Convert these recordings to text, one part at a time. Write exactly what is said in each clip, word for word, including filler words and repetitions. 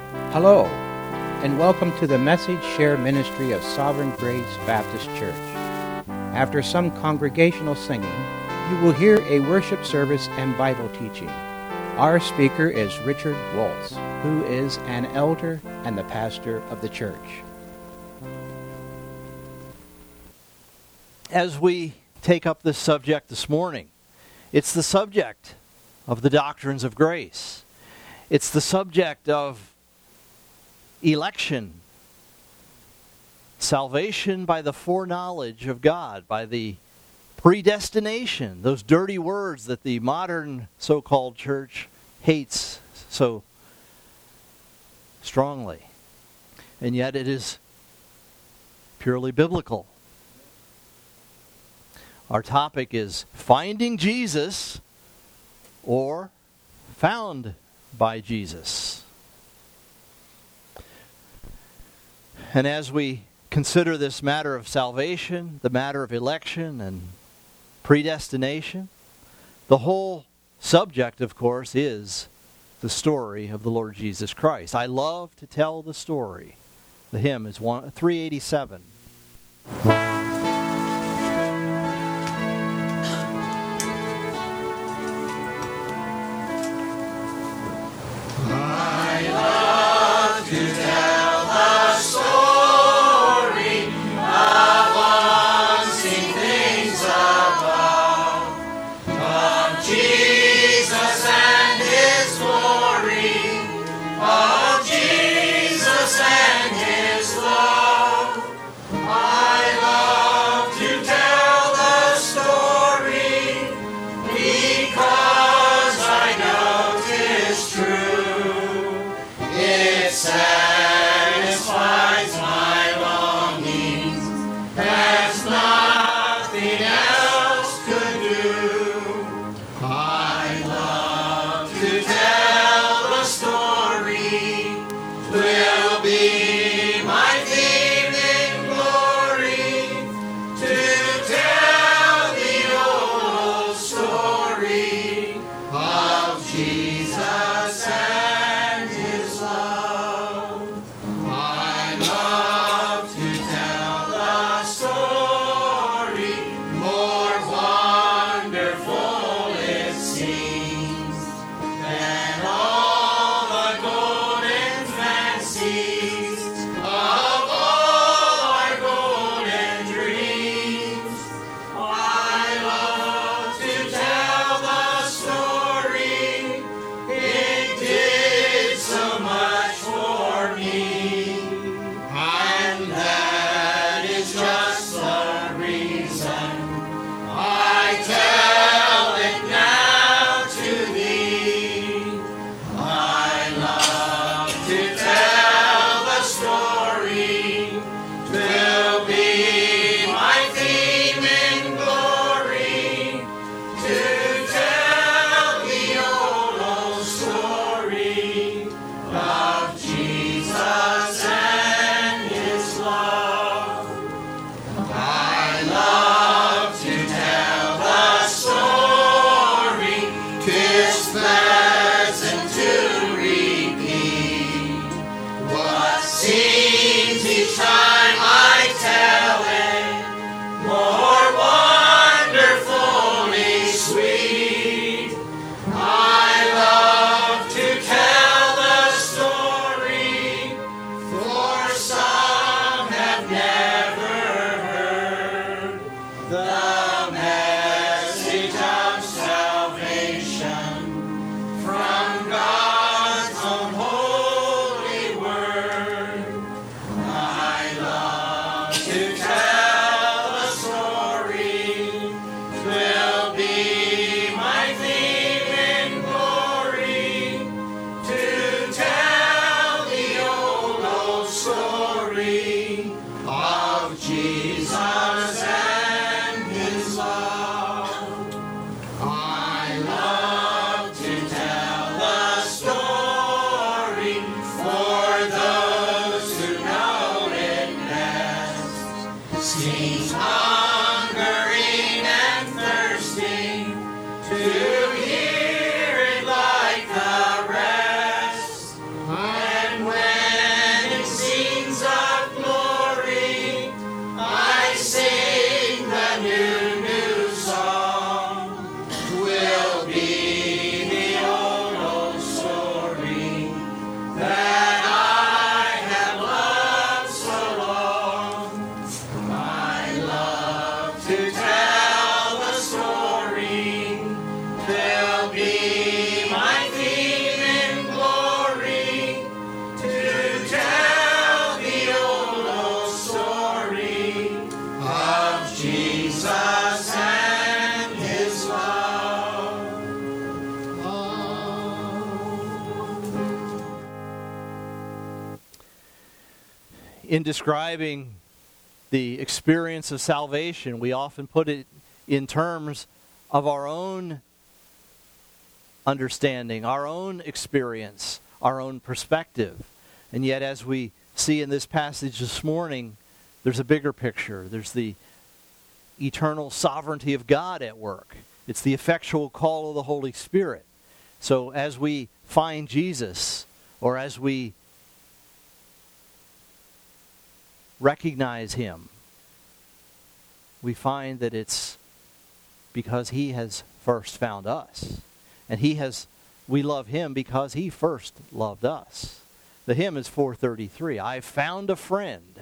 Hello, and welcome to the Message Share Ministry of Sovereign Grace Baptist Church. After some congregational singing, you will hear a worship service and Bible teaching. Our speaker is Richard Waltz, who is an elder and the pastor of the church. As we take up this subject this morning, it's the subject of the doctrines of grace. It's the subject of election, salvation by the foreknowledge of God, by the predestination, those dirty words that the modern so-called church hates so strongly. And yet it is purely biblical. Our topic is finding Jesus or found by Jesus. And as we consider this matter of salvation, the matter of election and predestination, the whole subject, of course, is the story of the Lord Jesus Christ. I love to tell the story. The hymn is one, three eighty-seven. And when in describing the experience of salvation, we often put it in terms of our own understanding, our own experience, our own perspective. And yet, as we see in this passage this morning, there's a bigger picture. There's the eternal sovereignty of God at work. It's the effectual call of the Holy Spirit. So as we find Jesus, or as we recognize him, we find that it's because he has first found us. And he has, we love him because he first loved us. The hymn is four thirty-three. I've found a friend.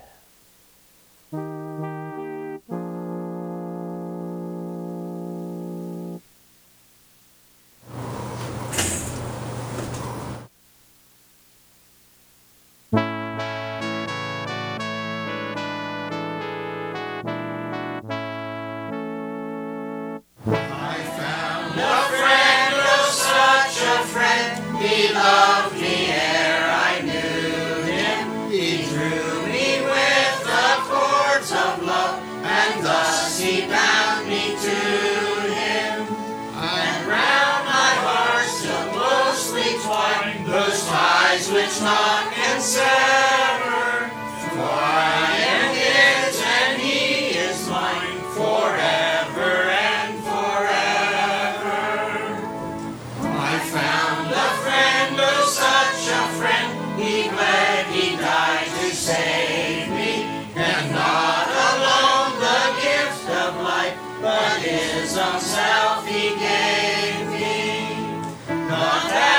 Which none can sever, for I am his and he is mine forever and forever. I found a friend, oh such a friend, he bled, he died to save me, and not alone the gift of life, but his own self he gave me. Not that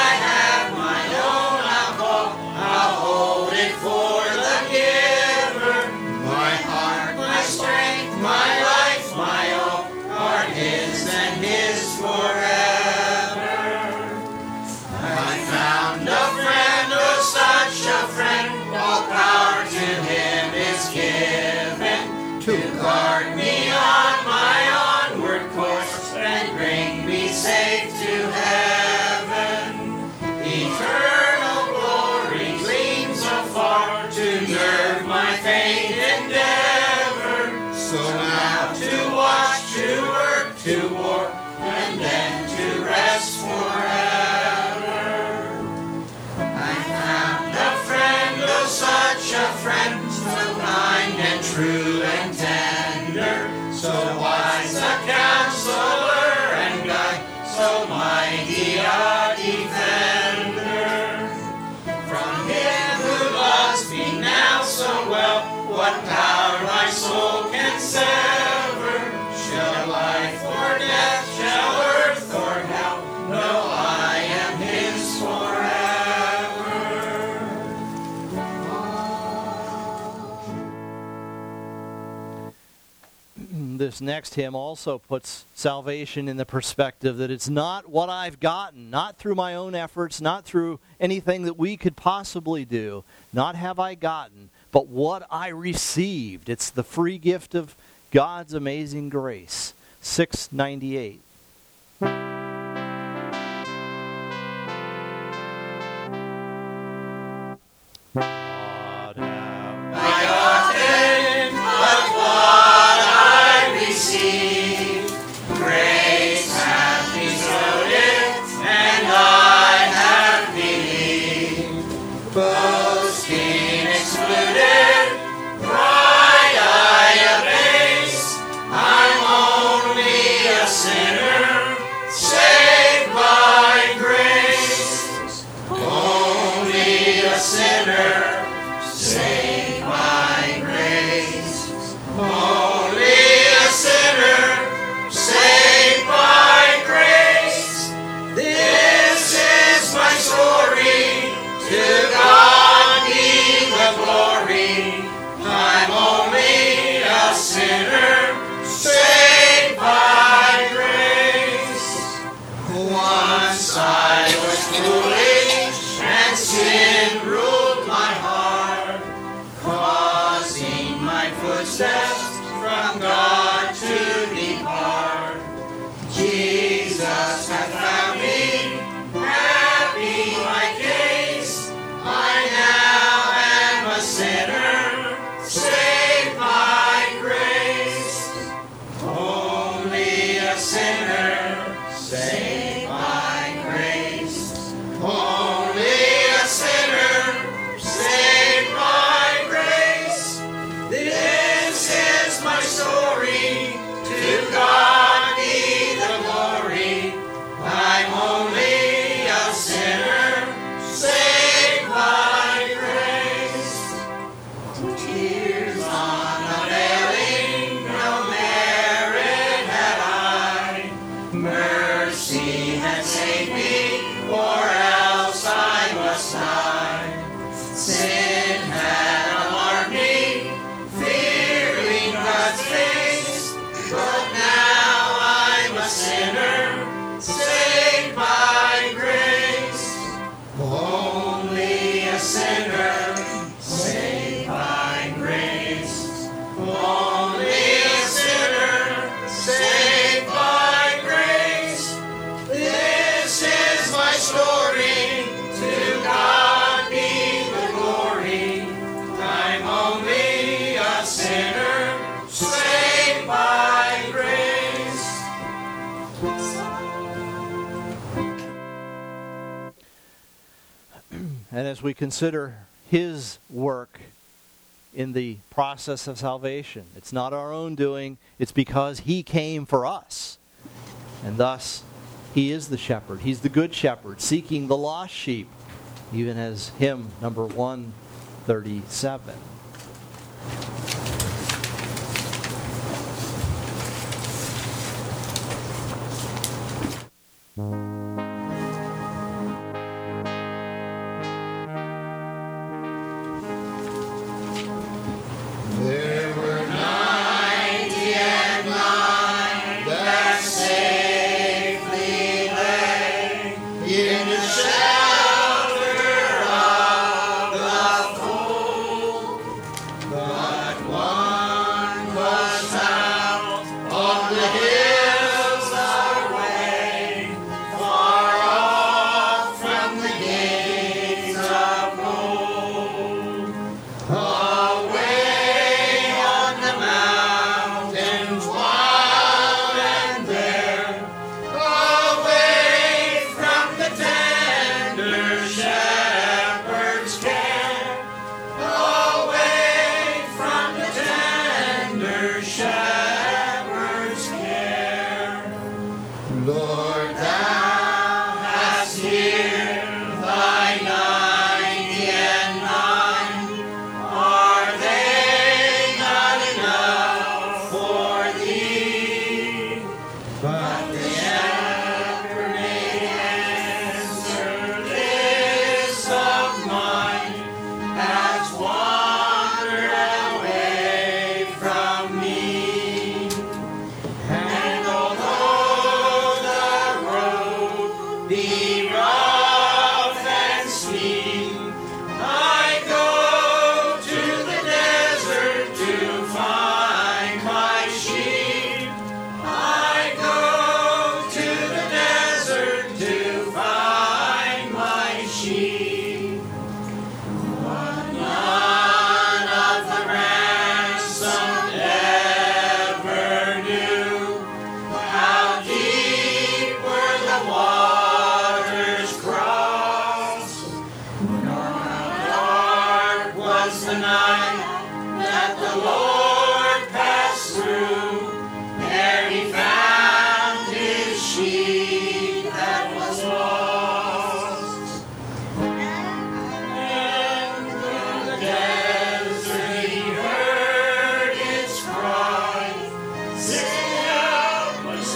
guard me on my onward course and bring me safe to heaven. Eternal glory gleams afar to nerve my faint endeavor. So now to watch, to work, to war, and then to rest forever. I found a friend, oh such a friend, so kind and true and tender, so wise a counselor and guide, so mighty a defender. From him who loves me now so well, what power my soul can sever? Shall life or death, shall earth or hell, no, I am his forever. This next hymn also puts salvation in the perspective that it's not what I've gotten, not through my own efforts, not through anything that we could possibly do, not have I gotten, but what I received. It's the free gift of God's amazing grace. six ninety-eight. Sin had alarmed me, fearing God's face, but now I'm a sinner, saved by grace. Only a sinner, saved by grace. Only a sinner, saved by grace. This is my story, to God be the glory. I'm only a sinner, saved by grace. And as we consider his work in the process of salvation, it's not our own doing, it's because he came for us. And thus, he is the shepherd. He's the good shepherd, seeking the lost sheep, even as hymn number one thirty-seven. There were ninety and nine that safely lay in the shelter of the fold, but one was found on the hills away, far off from the gates of gold. Away on the mountains wild and bare, away from the tender shepherd's care, away from the tender shepherd's care. Lord, thou hast here thy ninety and nine. Are they not enough for thee? But the shepherd made answer, this of mine has wandered away from me. And although the road be rough and steep, I go to the desert to find my sheep. I go to the desert to find my sheep. But none of the ransomed ever knew how deep were the waters crossed, nor how dark was the night that the Lord passed through, ere he found his sheep that was lost. And through the desert he heard its cry, sing helpless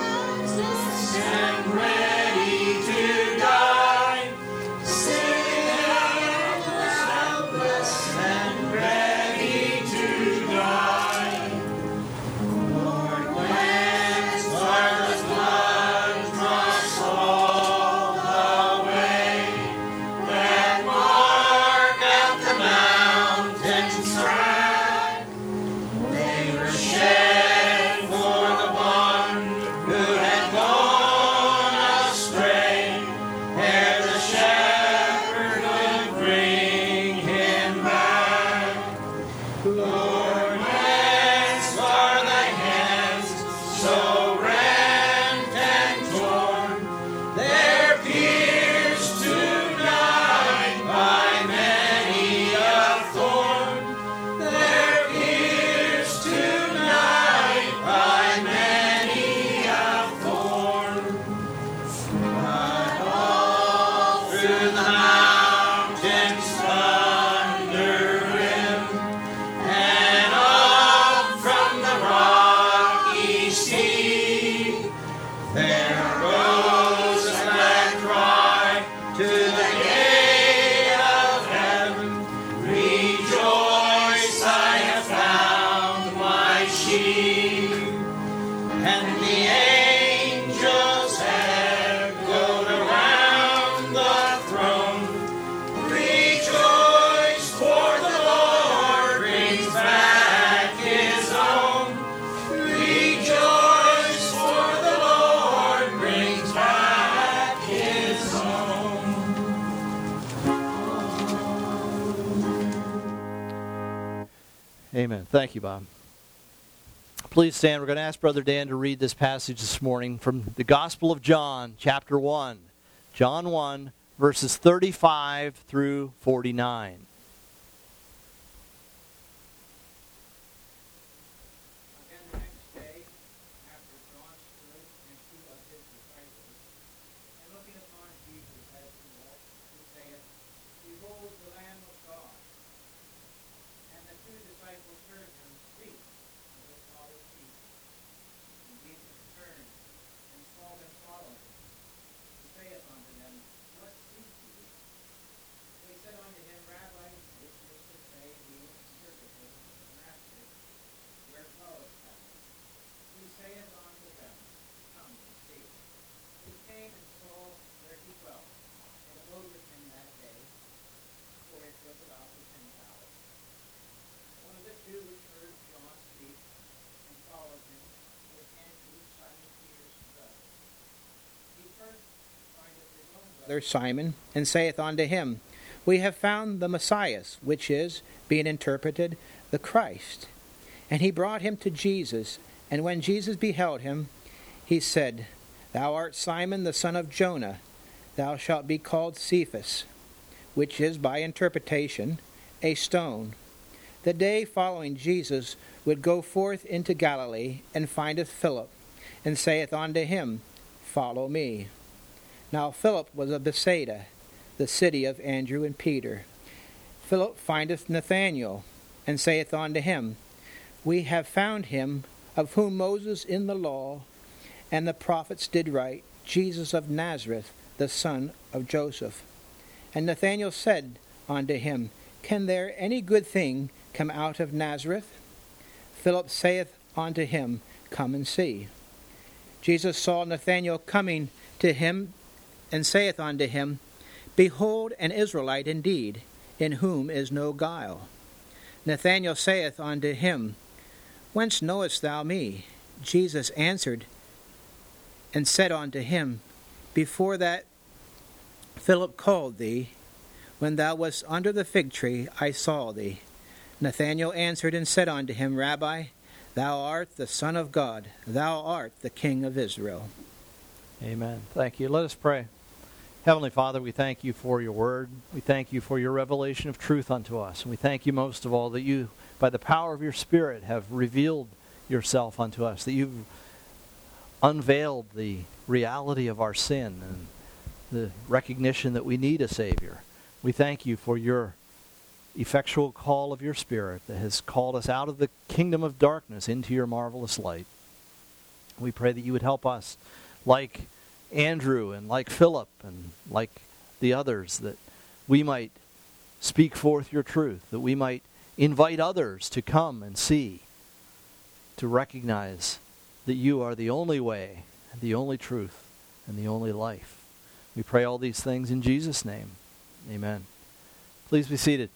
and ready to die. Sing helpless and ready to die. Amen. Thank you, Bob. Please stand. We're going to ask Brother Dan to read this passage this morning from the Gospel of John, chapter one. John one, verses thirty-five through forty-nine. Simon, and saith unto him, We have found the Messiah, which is, being interpreted, the Christ. And he brought him to Jesus, and when Jesus beheld him, he said, Thou art Simon the son of Jonah, thou shalt be called Cephas, which is by interpretation, a stone. The day following Jesus would go forth into Galilee, and findeth Philip, and saith unto him, Follow me. Now Philip was of Bethsaida, the city of Andrew and Peter. Philip findeth Nathanael, and saith unto him, We have found him, of whom Moses in the law and the prophets did write, Jesus of Nazareth, the son of Joseph. And Nathanael said unto him, Can there any good thing come out of Nazareth? Philip saith unto him, Come and see. Jesus saw Nathanael coming to him, and saith unto him, Behold an Israelite indeed, in whom is no guile. Nathanael saith unto him, Whence knowest thou me? Jesus answered and said unto him, Before that Philip called thee, when thou wast under the fig tree, I saw thee. Nathanael answered and said unto him, Rabbi, thou art the Son of God, thou art the King of Israel. Amen. Thank you. Let us pray. Heavenly Father, we thank you for your word. We thank you for your revelation of truth unto us. And we thank you most of all that you, by the power of your Spirit, have revealed yourself unto us, that you've unveiled the reality of our sin and the recognition that we need a Savior. We thank you for your effectual call of your Spirit that has called us out of the kingdom of darkness into your marvelous light. We pray that you would help us, like Andrew and like Philip and like the others, that we might speak forth your truth, that we might invite others to come and see, to recognize that you are the only way, the only truth, and the only life. We pray all these things in Jesus' name. Amen. Please be seated.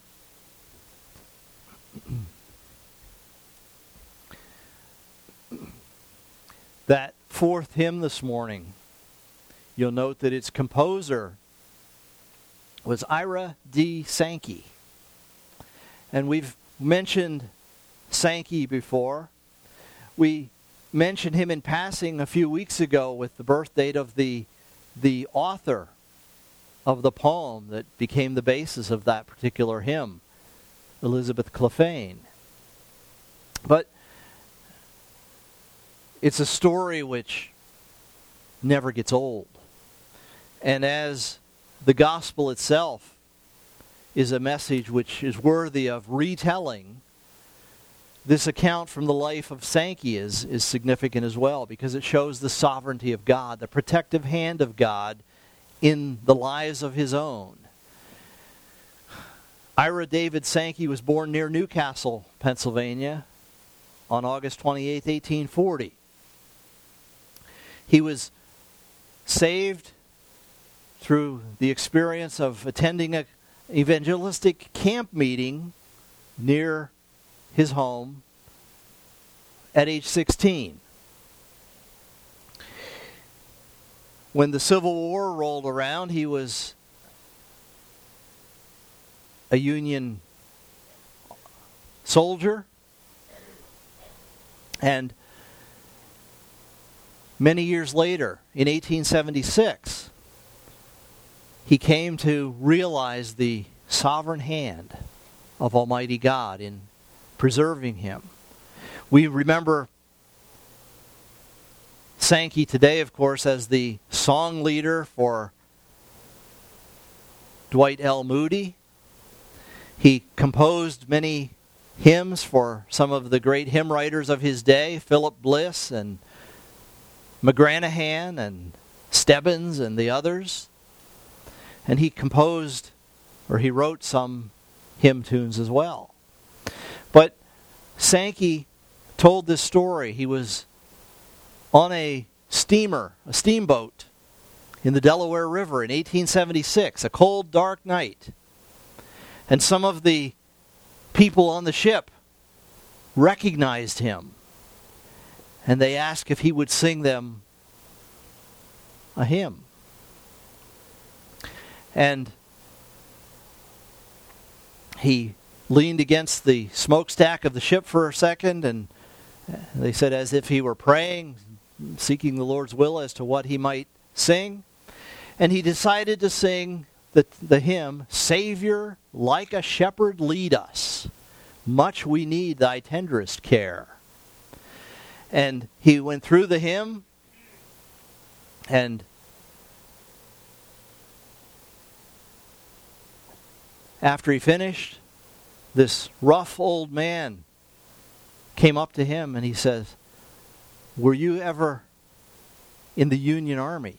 That fourth hymn this morning, you'll note that its composer was Ira D. Sankey. And we've mentioned Sankey before. We mentioned him in passing a few weeks ago with the birth date of the, the author of the poem that became the basis of that particular hymn, Elizabeth Clephane. But it's a story which never gets old. And as the gospel itself is a message which is worthy of retelling, this account from the life of Sankey is, is significant as well, because it shows the sovereignty of God, the protective hand of God in the lives of his own. Ira David Sankey was born near Newcastle, Pennsylvania, on August twenty-eighth, eighteen forty. He was saved through the experience of attending an evangelistic camp meeting near his home at age sixteen. When the Civil War rolled around, he was a Union soldier, And many years later, in eighteen seventy-six, he came to realize the sovereign hand of Almighty God in preserving him. We remember Sankey today, of course, as the song leader for Dwight L. Moody. He composed many hymns for some of the great hymn writers of his day, Philip Bliss and McGranahan and Stebbins and the others. And he composed, or he wrote some hymn tunes as well. But Sankey told this story. He was on a steamer, a steamboat, in the Delaware River in eighteen seventy-six, a cold, dark night. And some of the people on the ship recognized him. And they asked if he would sing them a hymn. And he leaned against the smokestack of the ship for a second, and they said as if he were praying, seeking the Lord's will as to what he might sing. And he decided to sing the, the hymn, Savior, like a shepherd lead us. Much we need thy tenderest care. And he went through the hymn, and after he finished, this rough old man came up to him and he says, "Were you ever in the Union Army?"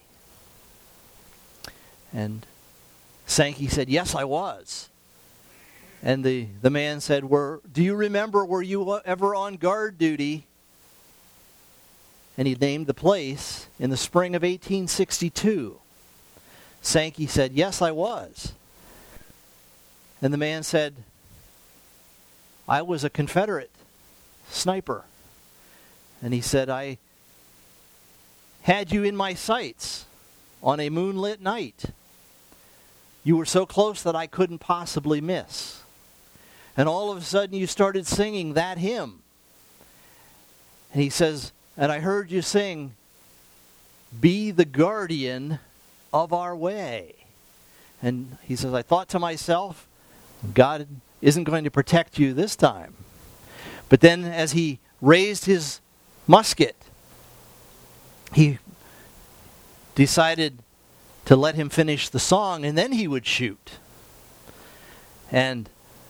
And Sankey said, "Yes, I was." And the, the man said, "Were do you remember, were you ever on guard duty?" And he named the place in the spring of eighteen sixty-two. Sankey said, "Yes, I was." And the man said, "I was a Confederate sniper." And he said, "I had you in my sights on a moonlit night. You were so close that I couldn't possibly miss. And all of a sudden you started singing that hymn." And he says, "And I heard you sing, 'Be the guardian of our way.'" And he says, "I thought to myself, God isn't going to protect you this time." But then as he raised his musket, he decided to let him finish the song, and then he would shoot. And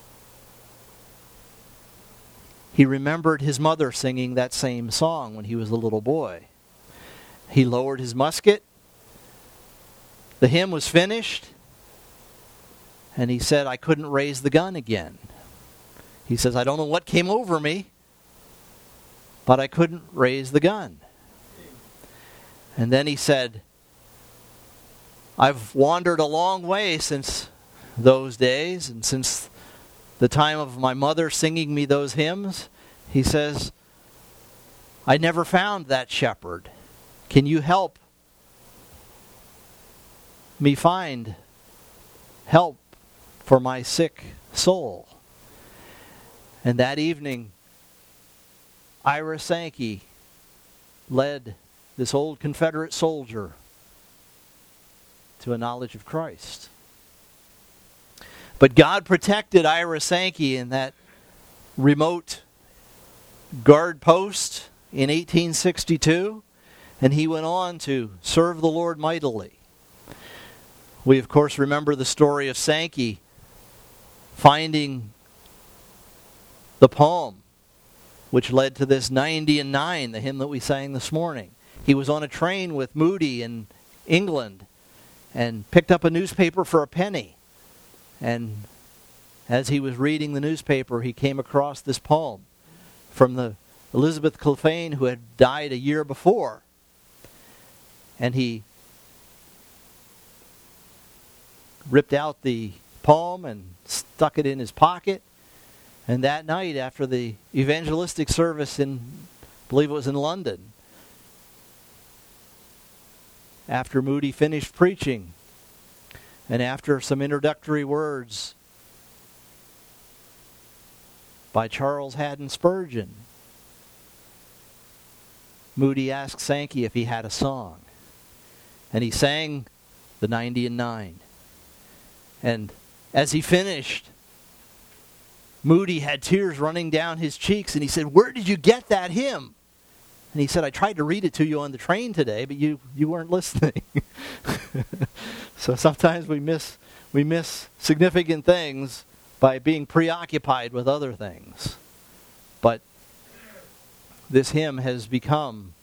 he remembered his mother singing that same song when he was a little boy. He lowered his musket. The hymn was finished. And he said, "I couldn't raise the gun again." He says, "I don't know what came over me, but I couldn't raise the gun." And then he said, "I've wandered a long way since those days and since the time of my mother singing me those hymns." He says, "I never found that shepherd. Can you help me find help for my sick soul?" And that evening, Ira Sankey led this old Confederate soldier to a knowledge of Christ. But God protected Ira Sankey in that remote guard post in eighteen sixty-two, and he went on to serve the Lord mightily. We, of course, remember the story of Sankey finding the poem which led to this ninety and nine, the hymn that we sang this morning. He was on a train with Moody in England and picked up a newspaper for a penny. And as he was reading the newspaper, he came across this poem from the Elizabeth Clephane, who had died a year before. And he ripped out the poem and stuck it in his pocket. And that night, after the evangelistic service in, I believe it was in London, after Moody finished preaching, and after some introductory words by Charles Haddon Spurgeon, Moody asked Sankey if he had a song. And he sang the ninety and nine. And as he finished, Moody had tears running down his cheeks, and he said, "Where did you get that hymn?" And he said, "I tried to read it to you on the train today, but you, you weren't listening." So sometimes we miss we miss significant things by being preoccupied with other things. But this hymn has become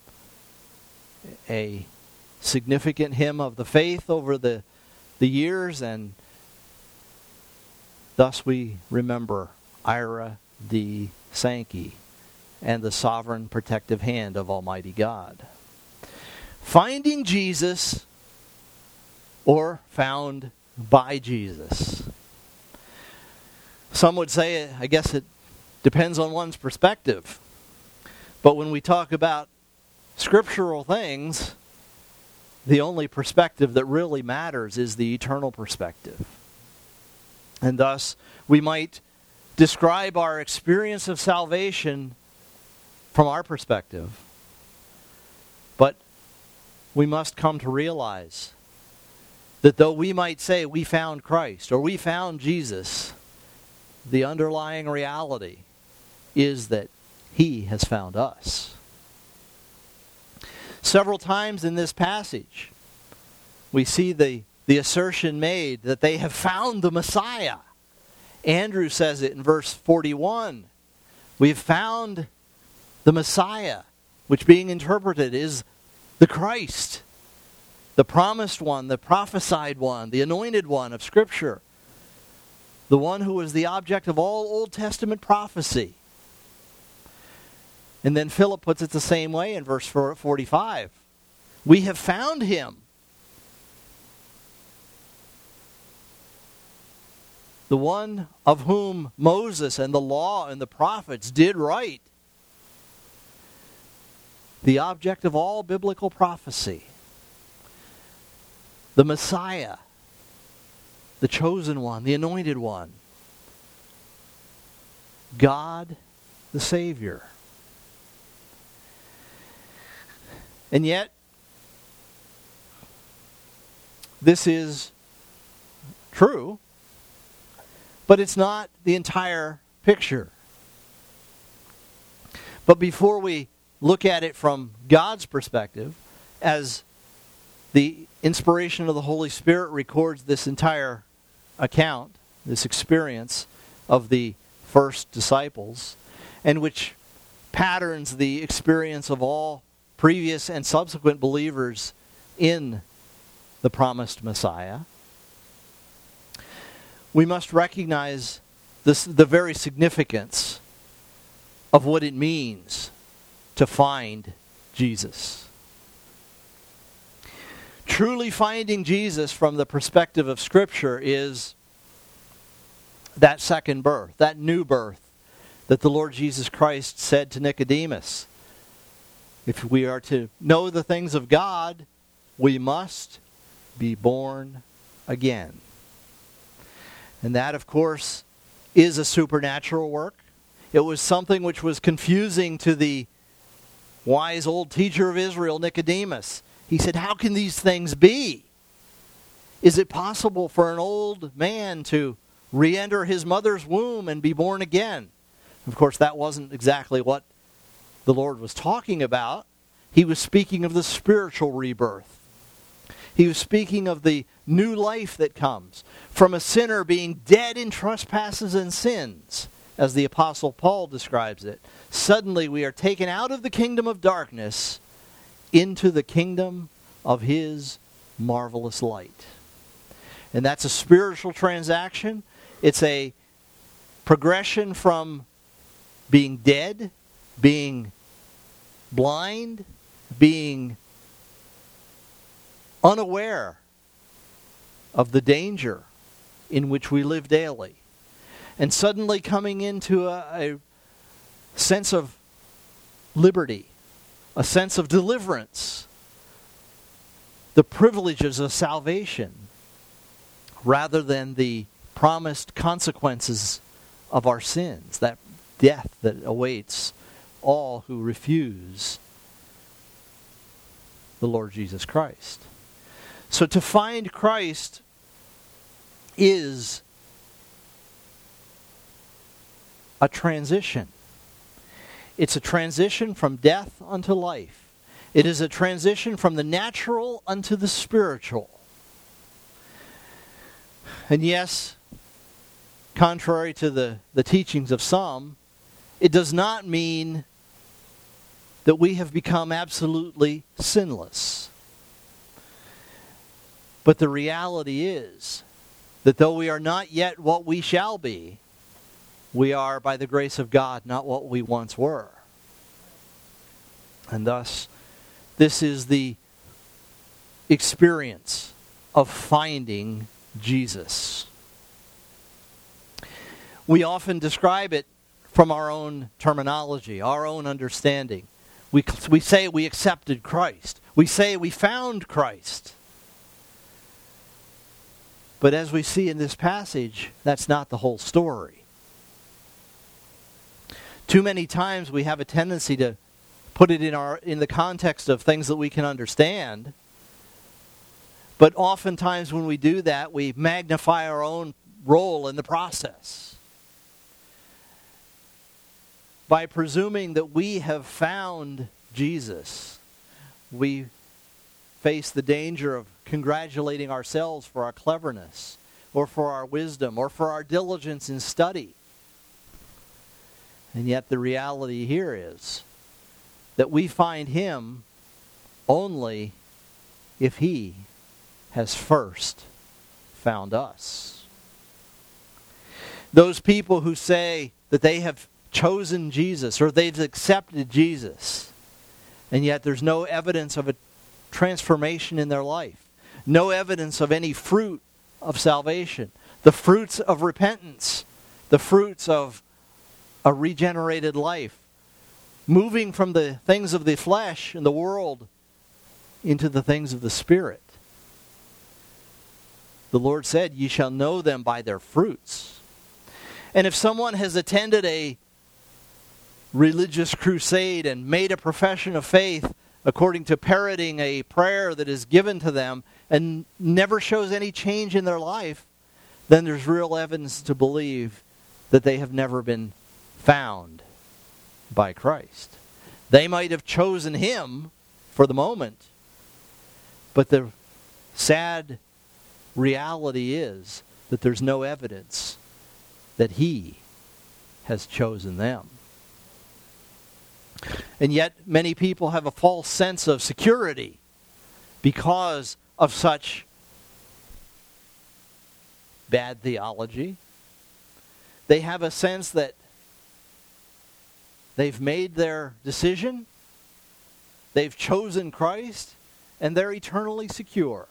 a significant hymn of the faith over the, the years, and thus we remember Ira D. Sankey and the sovereign protective hand of Almighty God. Finding Jesus, or found by Jesus. Some would say, I guess it depends on one's perspective. But when we talk about scriptural things, the only perspective that really matters is the eternal perspective. And thus, we might describe our experience of salvation from our perspective. But we must come to realize that though we might say we found Christ or we found Jesus, the underlying reality is that He has found us. Several times in this passage, we see the, the assertion made that they have found the Messiah. Andrew says it in verse forty-one. We have found the Messiah, which being interpreted is the Christ, the promised one, the prophesied one, the anointed one of Scripture, the one who was the object of all Old Testament prophecy. And then Philip puts it the same way in verse forty-five. We have found him. The one of whom Moses and the law and the prophets did write. The object of all biblical prophecy. The Messiah. The chosen one, the anointed one. God the Savior. And yet, this is true, but it's not the entire picture. But before we look at it from God's perspective, as the inspiration of the Holy Spirit records this entire account, this experience of the first disciples, and which patterns the experience of all previous and subsequent believers in the promised Messiah, we must recognize this, the very significance of what it means to find Jesus. Truly finding Jesus from the perspective of Scripture is that second birth, that new birth that the Lord Jesus Christ said to Nicodemus. If we are to know the things of God, we must be born again. And that, of course, is a supernatural work. It was something which was confusing to the wise old teacher of Israel, Nicodemus. He said, how can these things be? Is it possible for an old man to re-enter his mother's womb and be born again? Of course, that wasn't exactly what the Lord was talking about. He was speaking of the spiritual rebirth. He was speaking of the new life that comes from a sinner being dead in trespasses and sins, as the Apostle Paul describes it. Suddenly we are taken out of the kingdom of darkness into the kingdom of His marvelous light. And that's a spiritual transaction. It's a progression from being dead, being blind, being unaware of the danger in which we live daily, and suddenly coming into a, a sense of liberty, a sense of deliverance, the privileges of salvation, rather than the promised consequences of our sins, that death that awaits all who refuse the Lord Jesus Christ. So to find Christ is a transition. It's a transition from death unto life. It is a transition from the natural unto the spiritual. And yes, contrary to the, the teachings of some, it does not mean that we have become absolutely sinless. But the reality is that though we are not yet what we shall be, we are, by the grace of God, not what we once were. And thus, this is the experience of finding Jesus. We often describe it from our own terminology, our own understanding. We, we say we accepted Christ. We say we found Christ. But as we see in this passage, that's not the whole story. Too many times we have a tendency to put it in our in the context of things that we can understand. But oftentimes when we do that, we magnify our own role in the process. By presuming that we have found Jesus, we face the danger of congratulating ourselves for our cleverness, or for our wisdom, or for our diligence in study. And yet the reality here is that we find Him only if He has first found us. Those people who say that they have chosen Jesus or they've accepted Jesus, and yet there's no evidence of a transformation in their life, no evidence of any fruit of salvation, the fruits of repentance, the fruits of a regenerated life, moving from the things of the flesh and the world into the things of the Spirit. The Lord said, "Ye shall know them by their fruits." And if someone has attended a religious crusade and made a profession of faith according to parroting a prayer that is given to them and never shows any change in their life, then there's real evidence to believe that they have never been found by Christ. They might have chosen Him for the moment, but the sad reality is that there's no evidence that He has chosen them. And yet many people have a false sense of security because of such bad theology. They have a sense that they've made their decision, they've chosen Christ, and they're eternally secure.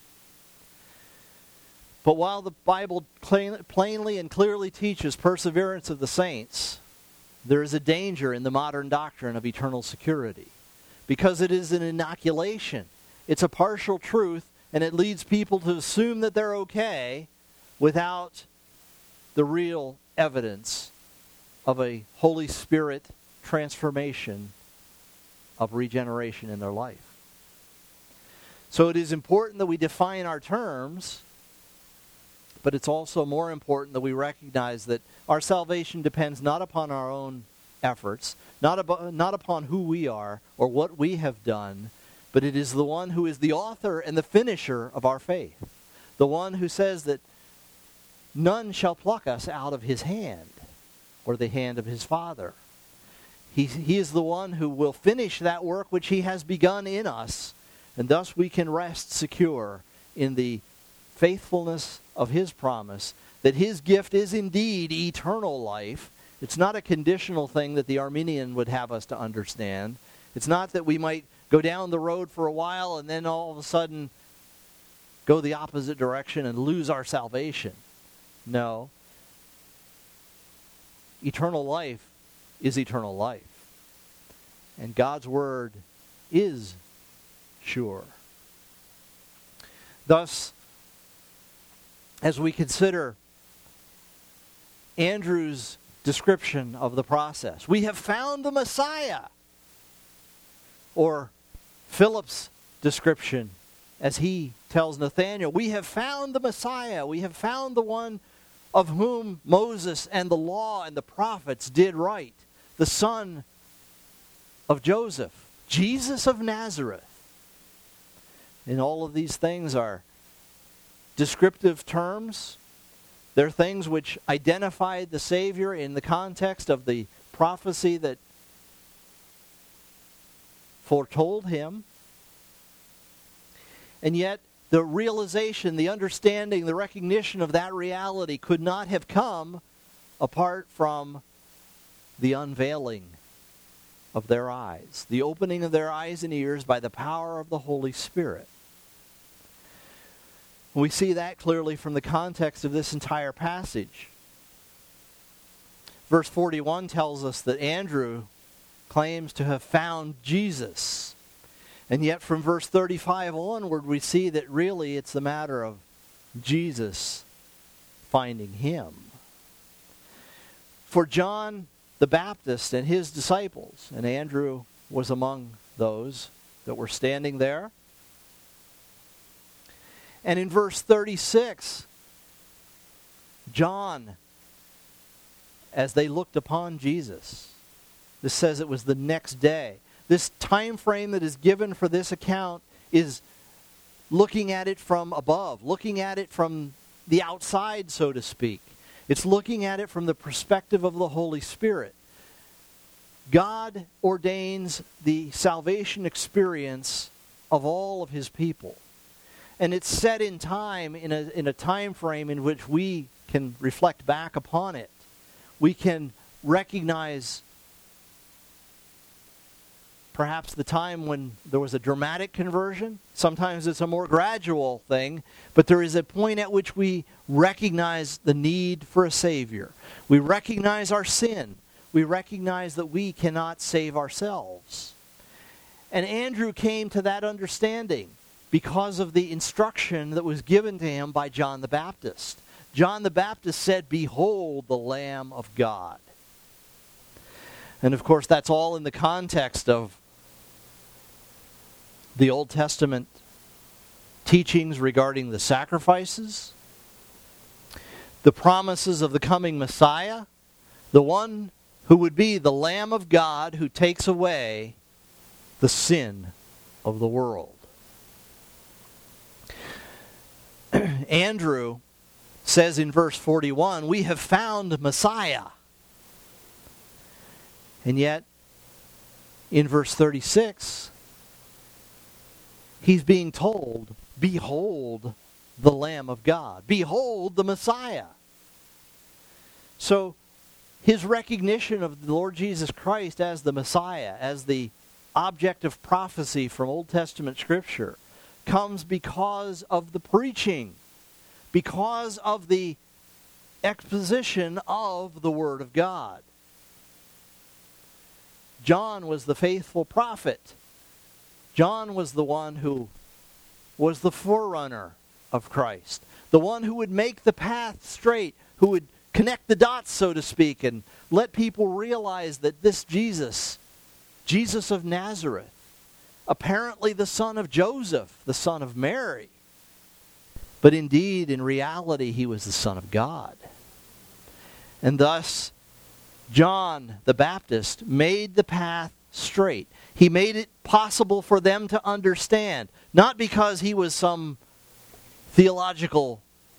But while the Bible plain, plainly and clearly teaches perseverance of the saints, there is a danger in the modern doctrine of eternal security, because it is an inoculation. It's a partial truth, and it leads people to assume that they're okay without the real evidence of a Holy Spirit transformation of regeneration in their life. So it is important that we define our terms, but it's also more important that we recognize that our salvation depends not upon our own efforts, not, abo- not upon who we are or what we have done, but it is the one who is the author and the finisher of our faith. The one who says that none shall pluck us out of His hand or the hand of His Father. He, he is the one who will finish that work which He has begun in us, and thus we can rest secure in the faithfulness of His promise that His gift is indeed eternal life. It's not a conditional thing that the Arminian would have us to understand. It's not that we might go down the road for a while and then all of a sudden go the opposite direction and lose our salvation. No. Eternal life is eternal life. And God's word is sure. Thus, as we consider Andrew's description of the process, we have found the Messiah. Or Philip's description as he tells Nathanael, we have found the Messiah. We have found the one of whom Moses and the law and the prophets did write, the son of Joseph, Jesus of Nazareth. And all of these things are descriptive terms. They're things which identified the Savior in the context of the prophecy that foretold him. And yet, the realization, the understanding, the recognition of that reality could not have come apart from the unveiling of their eyes, the opening of their eyes and ears by the power of the Holy Spirit. We see that clearly from the context of this entire passage. Verse forty-one tells us that Andrew claims to have found Jesus. And yet from verse thirty-five onward, we see that really it's the matter of Jesus finding him. For John the Baptist and his disciples, and Andrew was among those that were standing there. And in verse thirty-six, John, as they looked upon Jesus, this says it was the next day. This time frame that is given for this account is looking at it from above, looking at it from the outside, so to speak. It's looking at it from the perspective of the Holy Spirit. God ordains the salvation experience of all of his people. And it's set in time, in a, in a time frame in which we can reflect back upon it. We can recognize perhaps the time when there was a dramatic conversion. Sometimes it's a more gradual thing, but there is a point at which we recognize the need for a Savior. We recognize our sin. We recognize that we cannot save ourselves. And Andrew came to that understanding because of the instruction that was given to him by John the Baptist. John the Baptist said, "Behold the Lamb of God." And of course, that's all in the context of the Old Testament teachings regarding the sacrifices, the promises of the coming Messiah, the one who would be the Lamb of God who takes away the sin of the world. Andrew says in verse forty-one, we have found Messiah. And yet, in verse thirty-six, he's being told, behold the Lamb of God. Behold the Messiah. So, his recognition of the Lord Jesus Christ as the Messiah, as the object of prophecy from Old Testament Scripture, comes because of the preaching, because of the exposition of the Word of God. John was the faithful prophet. John was the one who was the forerunner of Christ, the one who would make the path straight, who would connect the dots, so to speak, and let people realize that this Jesus, Jesus of Nazareth, apparently the son of Joseph, the son of Mary, but indeed, in reality, he was the Son of God. And thus, John the Baptist made the path straight. He made it possible for them to understand, not because he was some theological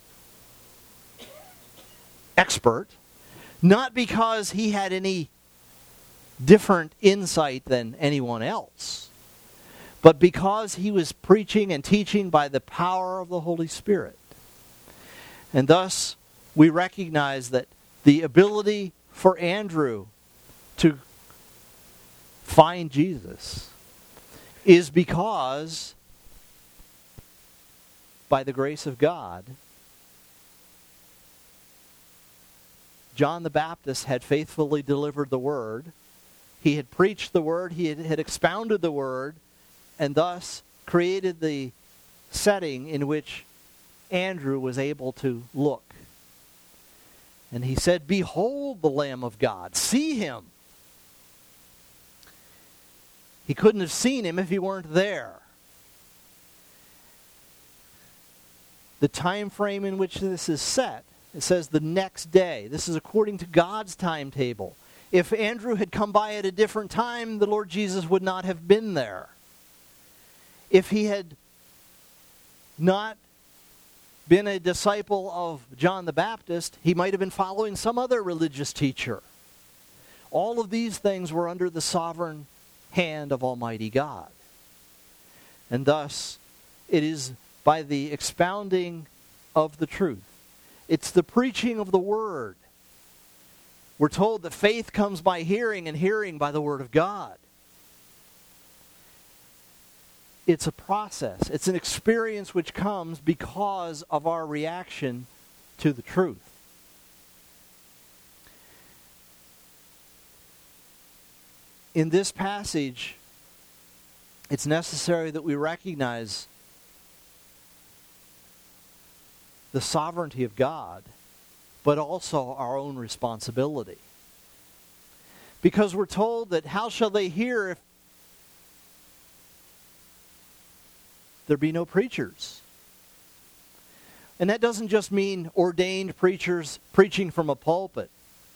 expert, not because he had any different insight than anyone else, but because he was preaching and teaching by the power of the Holy Spirit. And thus, we recognize that the ability for Andrew to find Jesus is because, by the grace of God, John the Baptist had faithfully delivered the Word. He had preached the Word. He had, had expounded the Word, and thus created the setting in which Andrew was able to look. And he said, behold the Lamb of God. See him. He couldn't have seen him if he weren't there. the time frame in which this is set, it says the next day. This is according to God's timetable. If Andrew had come by at a different time, the Lord Jesus would not have been there. If he had not been a disciple of John the Baptist, he might have been following some other religious teacher. All of these things were under the sovereign hand of Almighty God. And thus, it is by the expounding of the truth. It's the preaching of the Word. We're told that faith comes by hearing, and hearing by the Word of God. It's a process. It's an experience which comes because of our reaction to the truth. In this passage, it's necessary that we recognize the sovereignty of God, but also our own responsibility. Because we're told that how shall they hear if there be no preachers? And that doesn't just mean ordained preachers preaching from a pulpit.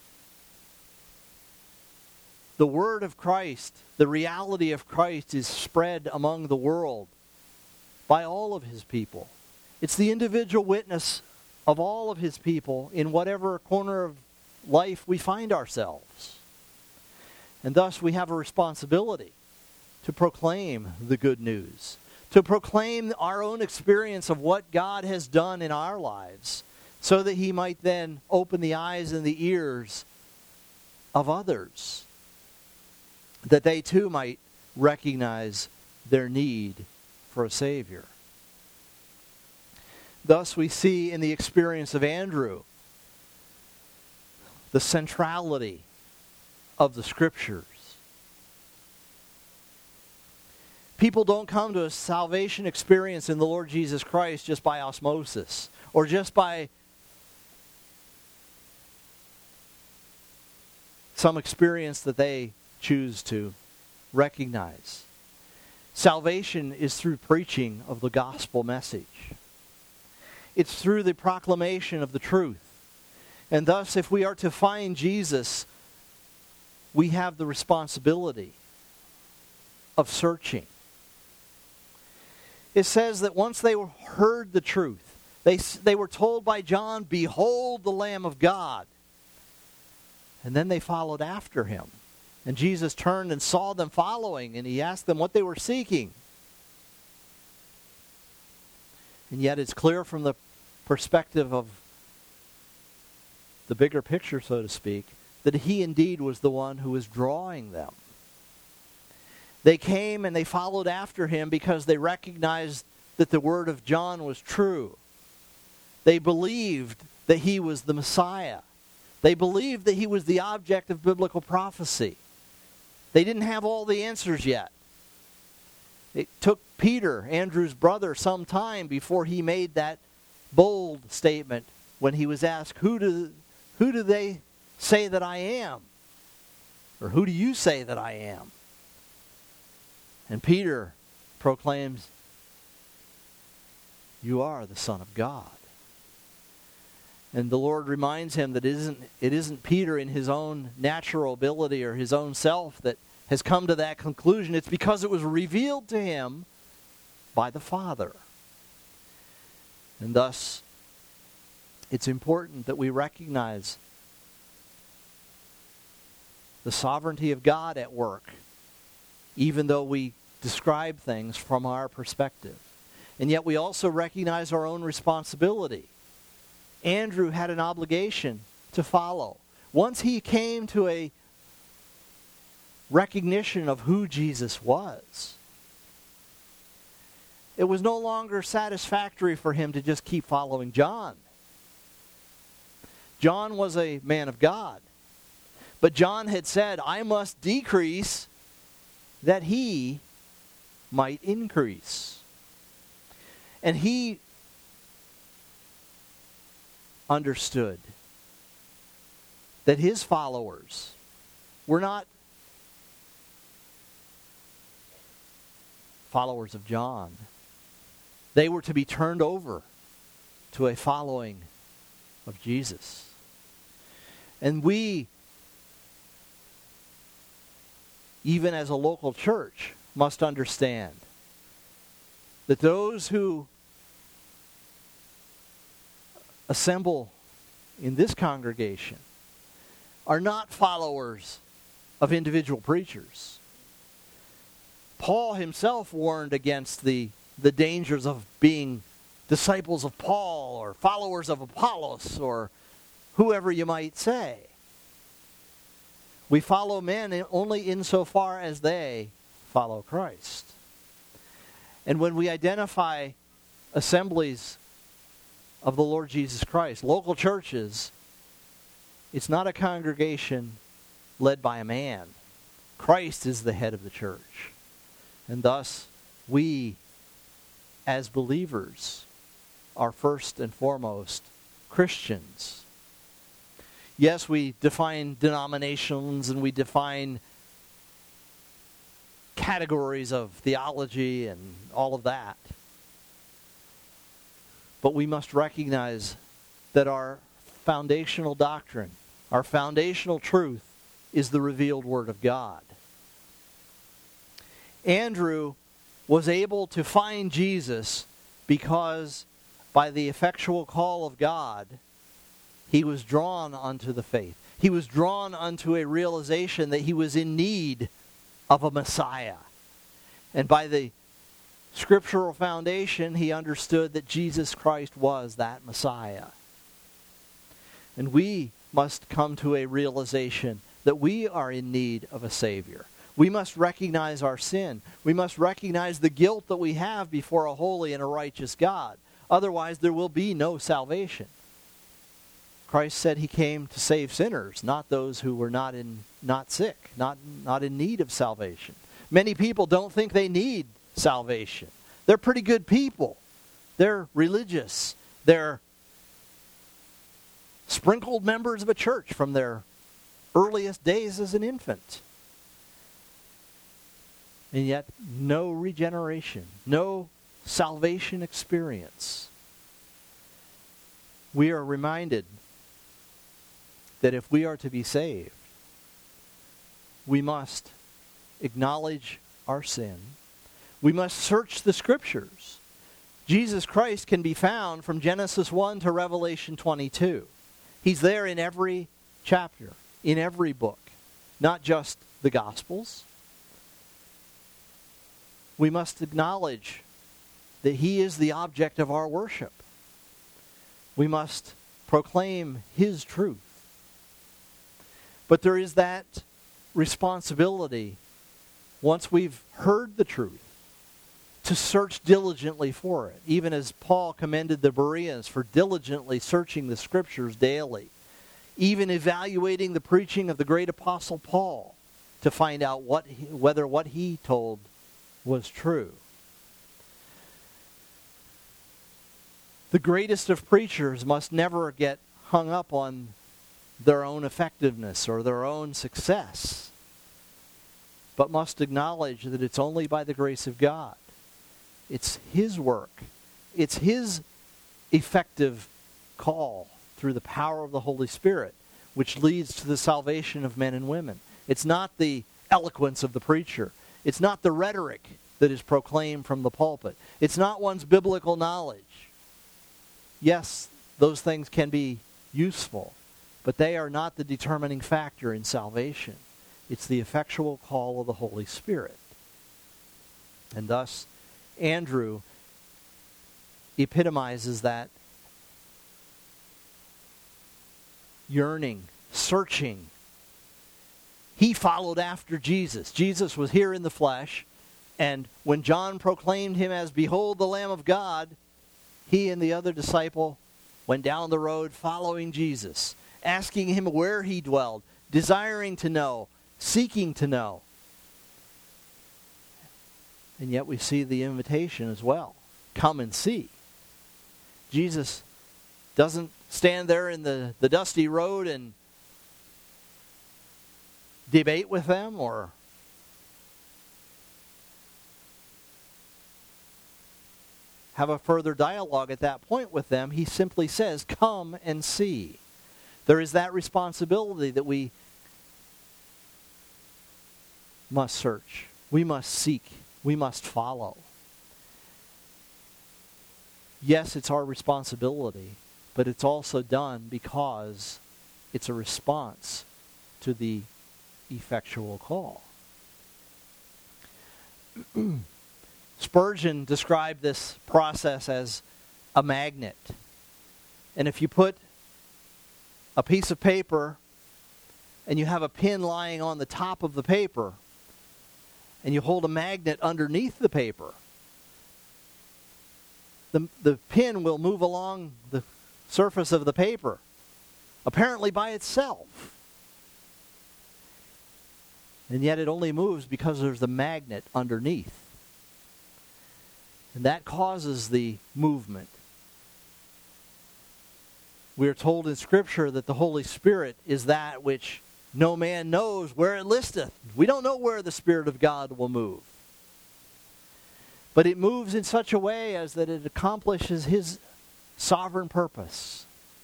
The word of Christ, the reality of Christ is spread among the world by all of his people. It's the individual witness of all of his people in whatever corner of life we find ourselves. And thus we have a responsibility to proclaim the good news, to proclaim our own experience of what God has done in our lives, so that he might then open the eyes and the ears of others, that they too might recognize their need for a Savior. Thus we see in the experience of Andrew the centrality of the Scriptures. People don't come to a salvation experience in the Lord Jesus Christ just by osmosis, or just by some experience that they choose to recognize. Salvation is through preaching of the gospel message. It's through the proclamation of the truth. And thus, if we are to find Jesus, we have the responsibility of searching. It says that once they heard the truth, they, they were told by John, "Behold the Lamb of God." And then they followed after him. And Jesus turned and saw them following, and he asked them what they were seeking. And yet it's clear from the perspective of the bigger picture, so to speak, that he indeed was the one who was drawing them. They came and they followed after him because they recognized that the word of John was true. They believed that he was the Messiah. They believed that he was the object of biblical prophecy. They didn't have all the answers yet. It took Peter, Andrew's brother, some time before he made that bold statement when he was asked, who do, who do they say that I am? Or who do you say that I am? And Peter proclaims, "You are the Son of God." And the Lord reminds him that it isn't, it isn't Peter in his own natural ability or his own self that has come to that conclusion. It's because it was revealed to him by the Father. And thus, it's important that we recognize the sovereignty of God at work, even though we describe things from our perspective. And yet we also recognize our own responsibility. Andrew had an obligation to follow. Once he came to a recognition of who Jesus was, it was no longer satisfactory for him to just keep following John. John was a man of God. But John had said, "I must decrease that he might increase." And he understood that his followers were not followers of John. They were to be turned over to a following of Jesus. And we, even as a local church, must understand that those who assemble in this congregation are not followers of individual preachers. Paul himself warned against the, the dangers of being disciples of Paul or followers of Apollos or whoever you might say. We follow men only insofar as they follow Christ. And when we identify assemblies of the Lord Jesus Christ, local churches, it's not a congregation led by a man. Christ is the head of the church. And thus, we, as believers, are first and foremost Christians. Yes, we define denominations and we define categories of theology and all of that. But we must recognize that our foundational doctrine, our foundational truth, is the revealed Word of God. Andrew was able to find Jesus because by the effectual call of God, he was drawn unto the faith. He was drawn unto a realization that he was in need of a Messiah. And by the scriptural foundation, he understood that Jesus Christ was that Messiah. And we must come to a realization that we are in need of a Savior. We must recognize our sin. We must recognize the guilt that we have before a holy and a righteous God. Otherwise, there will be no salvation. Christ said he came to save sinners, not those who were not in not sick, not, not in need of salvation. Many people don't think they need salvation. They're pretty good people. They're religious. They're sprinkled members of a church from their earliest days as an infant. And yet, no regeneration, no salvation experience. We are reminded that if we are to be saved, we must acknowledge our sin. We must search the Scriptures. Jesus Christ can be found from Genesis one to Revelation twenty-two. He's there in every chapter, in every book, not just the Gospels. We must acknowledge that he is the object of our worship. We must proclaim his truth. But there is that responsibility, once we've heard the truth, to search diligently for it, even as Paul commended the Bereans for diligently searching the Scriptures daily, even evaluating the preaching of the great apostle Paul to find out what he, whether what he told was true. The greatest of preachers must never get hung up on their own effectiveness or their own success, but must acknowledge that it's only by the grace of God. It's his work. It's his effective call through the power of the Holy Spirit, which leads to the salvation of men and women. It's not the eloquence of the preacher. It's not the rhetoric that is proclaimed from the pulpit. It's not one's biblical knowledge. Yes, those things can be useful, but they are not the determining factor in salvation. It's the effectual call of the Holy Spirit. And thus, Andrew epitomizes that yearning, searching. He followed after Jesus. Jesus was here in the flesh, and when John proclaimed him as, "Behold the Lamb of God," he and the other disciple went down the road following Jesus, asking him where he dwelled, desiring to know, seeking to know. And yet we see the invitation as well. Come and see. Jesus doesn't stand there in the, the dusty road and debate with them or have a further dialogue at that point with them. He simply says, come and see. There is that responsibility that we must search. We must seek. We must follow. Yes, it's our responsibility, but it's also done because it's a response to the effectual call. Spurgeon described this process as a magnet. And if you put a piece of paper and you have a pin lying on the top of the paper and you hold a magnet underneath the paper, the, the pin will move along the surface of the paper, apparently by itself. And yet it only moves because there's a magnet underneath. And that causes the movement. We are told in Scripture that the Holy Spirit is that which no man knows where it listeth. We don't know where the Spirit of God will move. But it moves in such a way as that it accomplishes His sovereign purpose.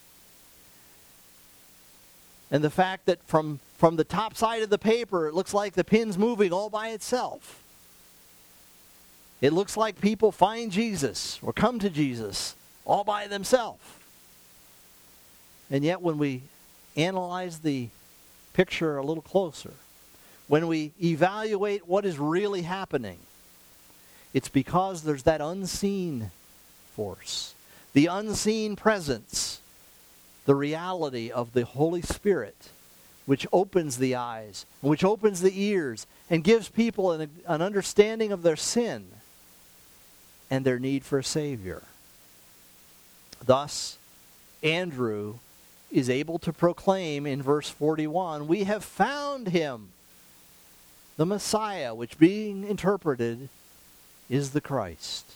And the fact that from, from the top side of the paper, it looks like the pin's moving all by itself. It looks like people find Jesus or come to Jesus all by themselves. And yet when we analyze the picture a little closer, when we evaluate what is really happening, it's because there's that unseen force, the unseen presence, the reality of the Holy Spirit, which opens the eyes, which opens the ears, and gives people an, an understanding of their sin and their need for a Savior. Thus, Andrew is able to proclaim in verse forty-one, we have found him, the Messiah, which being interpreted is the Christ.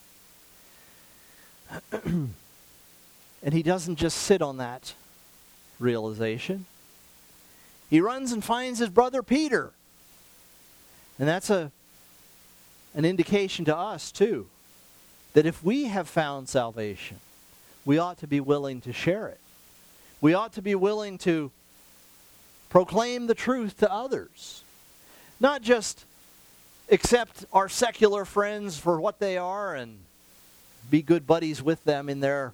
And he doesn't just sit on that realization. He runs and finds his brother Peter. And that's a an indication to us, too, that if we have found salvation, we ought to be willing to share it. We ought to be willing to proclaim the truth to others. Not just accept our secular friends for what they are and be good buddies with them in their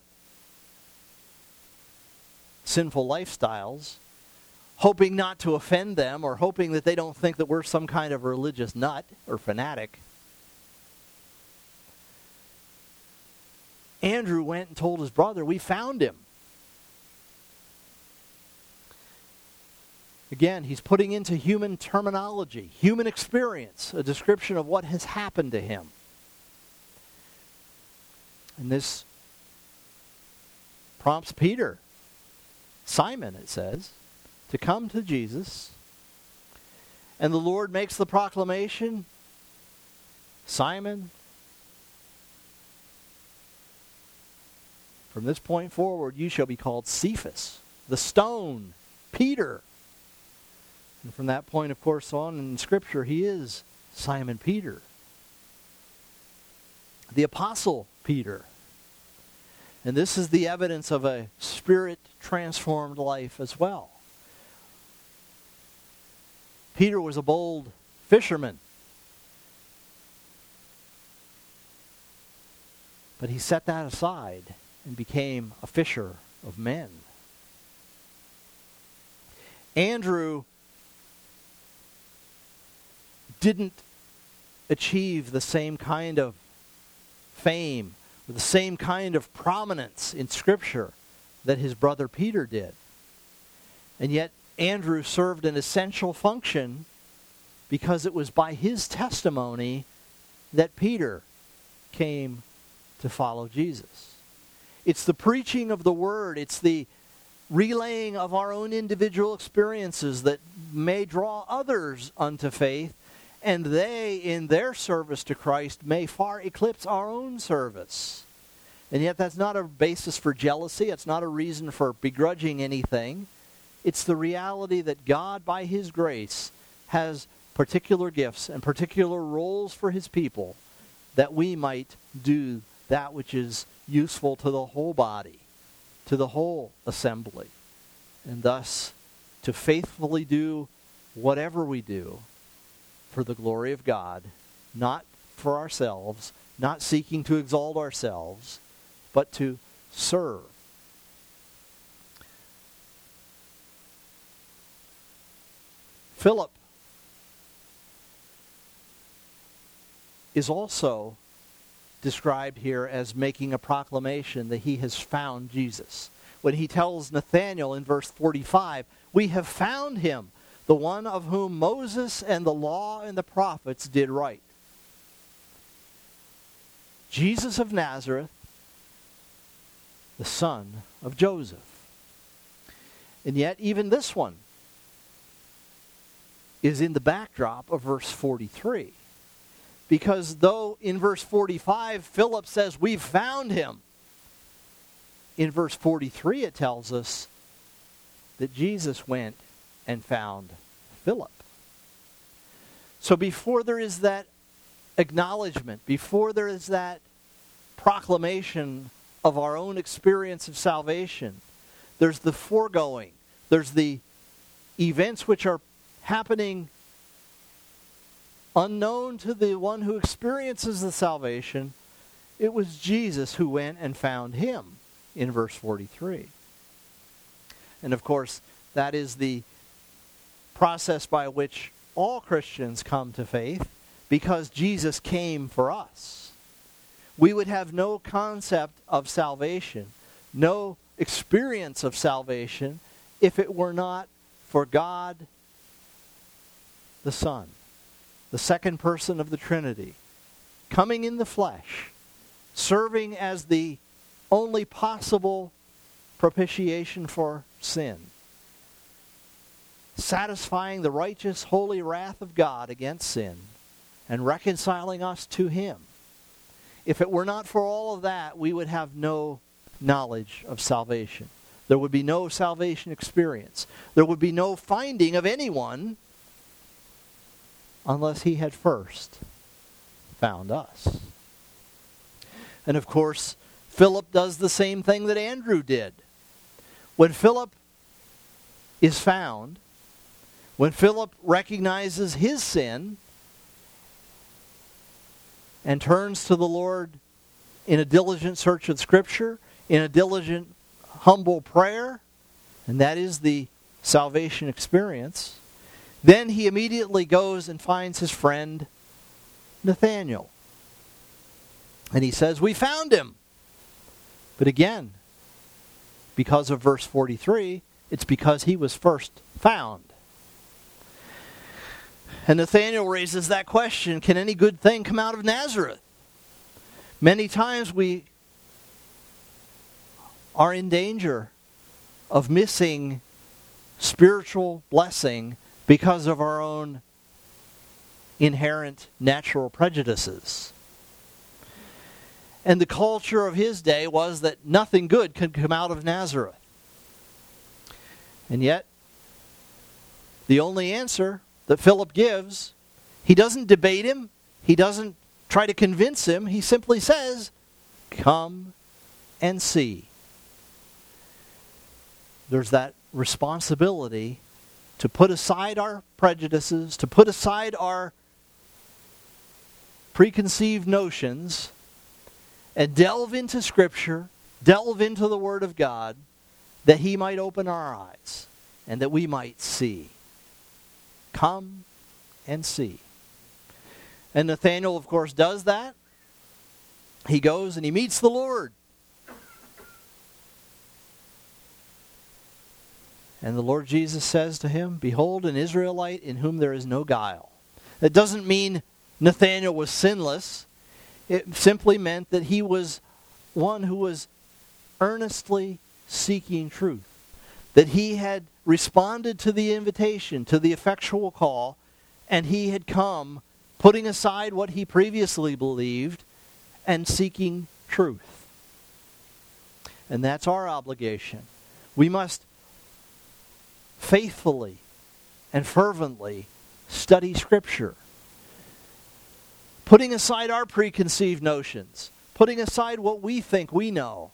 sinful lifestyles, hoping not to offend them or hoping that they don't think that we're some kind of religious nut or fanatic. Andrew went and told his brother, we found him. Again, he's putting into human terminology, human experience, a description of what has happened to him. And this prompts Peter, Simon, it says, to come to Jesus. And the Lord makes the proclamation, Simon, from this point forward, you shall be called Cephas, the stone, Peter. And from that point, of course, on in Scripture, he is Simon Peter, the Apostle Peter. And this is the evidence of a Spirit-transformed life as well. Peter was a bold fisherman. But he set that aside and became a fisher of men. Andrew didn't achieve the same kind of fame, or the same kind of prominence in Scripture that his brother Peter did. And yet Andrew served an essential function because it was by his testimony that Peter came to follow Jesus. It's the preaching of the Word, it's the relaying of our own individual experiences that may draw others unto faith, and they, in their service to Christ, may far eclipse our own service. And yet that's not a basis for jealousy. It's not a reason for begrudging anything. It's the reality that God, by His grace, has particular gifts and particular roles for His people that we might do that which is useful to the whole body, to the whole assembly, and thus to faithfully do whatever we do for the glory of God, not for ourselves, not seeking to exalt ourselves, but to serve. Philip is also described here as making a proclamation that he has found Jesus. When he tells Nathanael in verse forty-five, "We have found him, the one of whom Moses and the law and the prophets did write." Jesus of Nazareth, the son of Joseph. And yet even this one is in the backdrop of verse forty-three. Because though in verse forty-five Philip says, "We've found him," in verse forty-three it tells us that Jesus went and found Philip. So before there is that acknowledgement, before there is that proclamation of our own experience of salvation, there's the foregoing. There's the events which are happening unknown to the one who experiences the salvation. It was Jesus who went and found him in verse forty-three. And of course, that is the process by which all Christians come to faith, because Jesus came for us. We would have no concept of salvation, no experience of salvation, if it were not for God the Son, the second person of the Trinity, coming in the flesh, serving as the only possible propitiation for sin, satisfying the righteous, holy wrath of God against sin, and reconciling us to him. If it were not for all of that, we would have no knowledge of salvation. There would be no salvation experience. There would be no finding of anyone unless he had first found us. And of course, Philip does the same thing that Andrew did. When Philip is found, when Philip recognizes his sin and turns to the Lord in a diligent search of Scripture, in a diligent, humble prayer, and that is the salvation experience, then he immediately goes and finds his friend Nathanael. And he says, "We found him." But again, because of verse forty-three, it's because he was first found. And Nathanael raises that question, can any good thing come out of Nazareth? Many times we are in danger of missing spiritual blessing because of our own inherent natural prejudices. And the culture of his day was that nothing good could come out of Nazareth. And yet, the only answer that Philip gives, he doesn't debate him, he doesn't try to convince him, he simply says, "Come and see." There's that responsibility to put aside our prejudices, to put aside our preconceived notions, and delve into Scripture, delve into the Word of God, that he might open our eyes, and that we might see. Come and see. And Nathanael, of course, does that. He goes and he meets the Lord. And the Lord Jesus says to him, "Behold, an Israelite in whom there is no guile." That doesn't mean Nathanael was sinless. It simply meant that he was one who was earnestly seeking truth. That he had responded to the invitation, to the effectual call, and he had come putting aside what he previously believed and seeking truth. And that's our obligation. We must faithfully and fervently study Scripture, putting aside our preconceived notions, putting aside what we think we know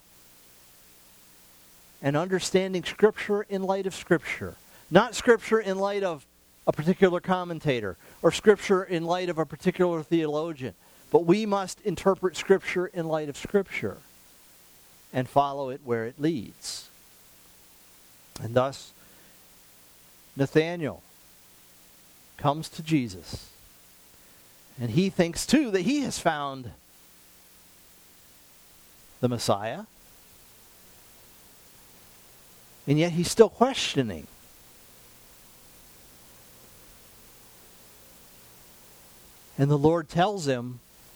and understanding Scripture in light of Scripture. Not Scripture in light of a particular commentator or Scripture in light of a particular theologian. But we must interpret Scripture in light of Scripture and follow it where it leads. And thus, Nathanael comes to Jesus. And he thinks too that he has found the Messiah. And yet he's still questioning. And the Lord tells him,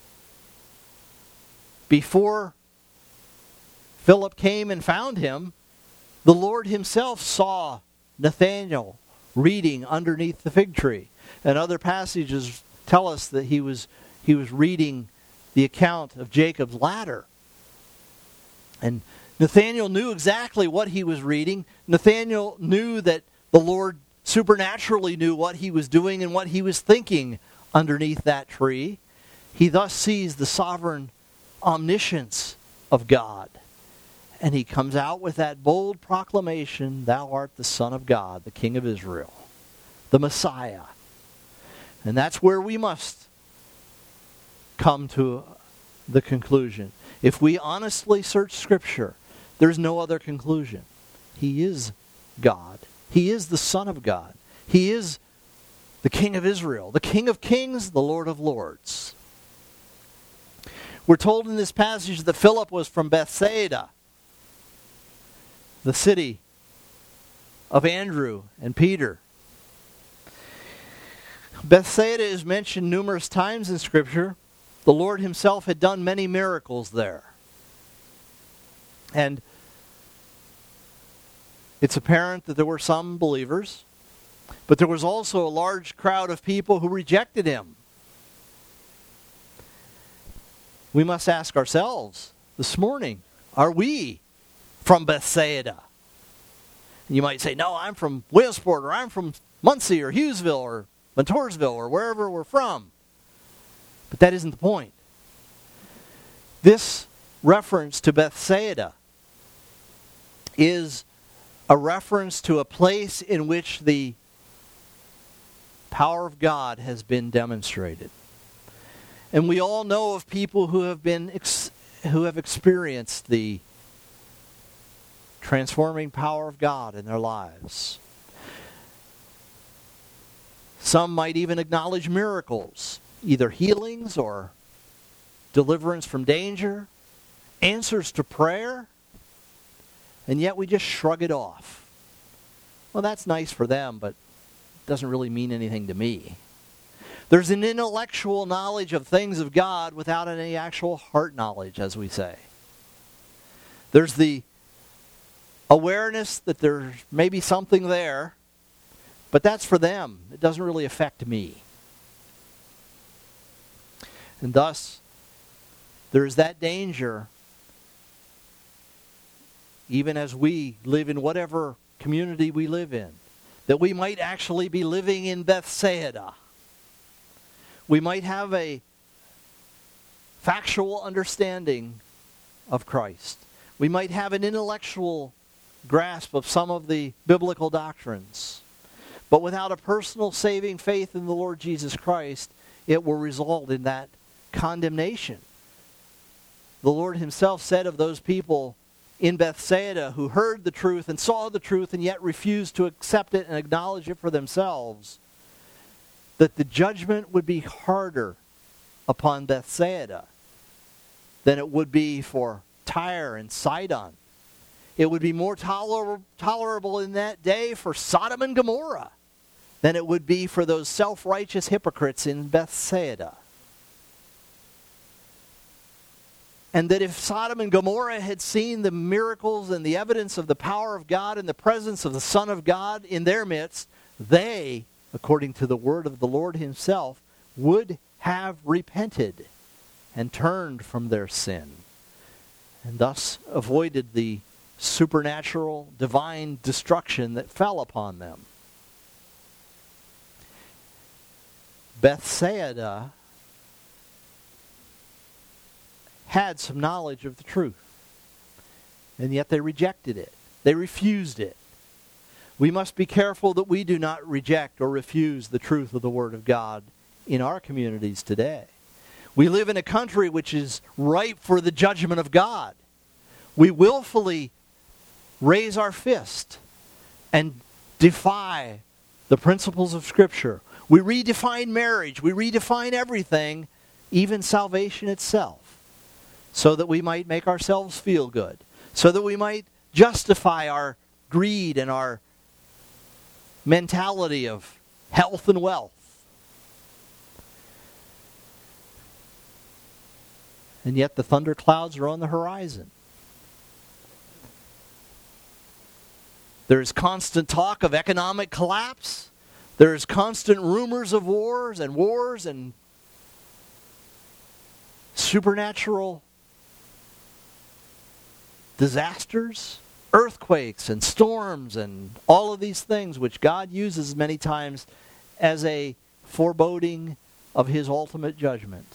before Philip came and found him, the Lord himself saw Nathanael reading underneath the fig tree. And other passages tell us that he was he was reading the account of Jacob's ladder. And Nathanael knew exactly what he was reading. Nathanael knew that the Lord supernaturally knew what he was doing and what he was thinking underneath that tree. He thus sees the sovereign omniscience of God. And he comes out with that bold proclamation, "Thou art the Son of God, the King of Israel, the Messiah." And that's where we must come to the conclusion. If we honestly search Scripture, there's no other conclusion. He is God. He is the Son of God. He is the King of Israel, the King of Kings, the Lord of Lords. We're told in this passage that Philip was from Bethsaida, the city of Andrew and Peter. Bethsaida is mentioned numerous times in Scripture. The Lord himself had done many miracles there. And it's apparent that there were some believers, but there was also a large crowd of people who rejected him. We must ask ourselves this morning, are we from Bethsaida? And you might say, no, I'm from Williamsport, or I'm from Muncie, or Hughesville, or Montoursville, or wherever we're from. But that isn't the point. This reference to Bethsaida is a reference to a place in which the power of God has been demonstrated. And we all know of people who have been ex- who have experienced the transforming power of God in their lives. Some might even acknowledge miracles, either healings or deliverance from danger, answers to prayer, and yet we just shrug it off. Well, that's nice for them, but it doesn't really mean anything to me. There's an intellectual knowledge of things of God without any actual heart knowledge, as we say. There's the awareness that there may be something there, but that's for them. It doesn't really affect me. And thus, there is that danger, even as we live in whatever community we live in, that we might actually be living in Bethsaida. We might have a factual understanding of Christ. We might have an intellectual grasp of some of the biblical doctrines. But without a personal saving faith in the Lord Jesus Christ, it will result in that condemnation. The Lord himself said of those people in Bethsaida who heard the truth and saw the truth and yet refused to accept it and acknowledge it for themselves, that the judgment would be harder upon Bethsaida than it would be for Tyre and Sidon. It would be more toler- tolerable in that day for Sodom and Gomorrah than it would be for those self-righteous hypocrites in Bethsaida. And that if Sodom and Gomorrah had seen the miracles and the evidence of the power of God and the presence of the Son of God in their midst, they, according to the word of the Lord himself, would have repented and turned from their sin, and thus avoided the supernatural, divine destruction that fell upon them. Bethsaida had some knowledge of the truth. And yet they rejected it. They refused it. We must be careful that we do not reject or refuse the truth of the Word of God in our communities today. We live in a country which is ripe for the judgment of God. We willfully raise our fist and defy the principles of Scripture. We redefine marriage. We redefine everything, even salvation itself, so that we might make ourselves feel good, so that we might justify our greed and our mentality of health and wealth. And yet the thunderclouds are on the horizon. There is constant talk of economic collapse. There is constant rumors of wars and wars and supernatural disasters, earthquakes and storms and all of these things which God uses many times as a foreboding of His ultimate judgment.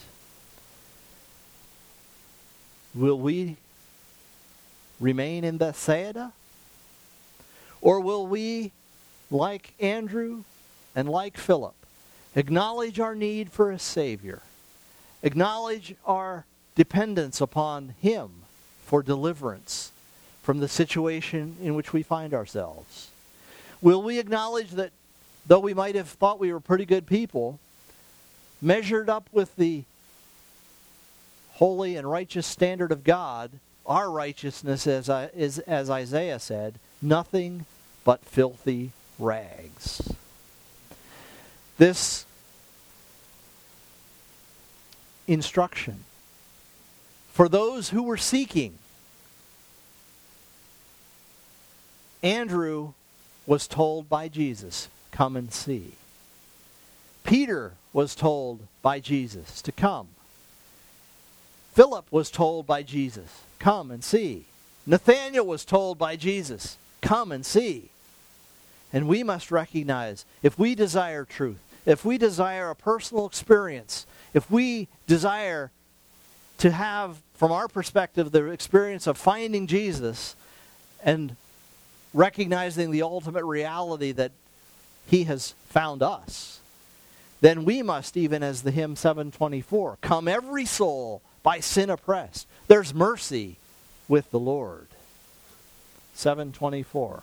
Will we remain in Bethsaida? Or will we, like Andrew and like Philip, acknowledge our need for a Savior, acknowledge our dependence upon Him for deliverance from the situation in which we find ourselves? Will we acknowledge that though we might have thought we were pretty good people, measured up with the holy and righteous standard of God, our righteousness, as, I, is, as Isaiah said, nothing but filthy rags? This instruction for those who were seeking. Andrew was told by Jesus, come and see. Peter was told by Jesus to come. Philip was told by Jesus, come and see. Nathanael was told by Jesus, come and see. And we must recognize, if we desire truth, if we desire a personal experience, if we desire to have, from our perspective, the experience of finding Jesus and recognizing the ultimate reality that He has found us, then we must, even as the hymn seven twenty-four, come every soul by sin oppressed. There's mercy with the Lord. seven twenty-four.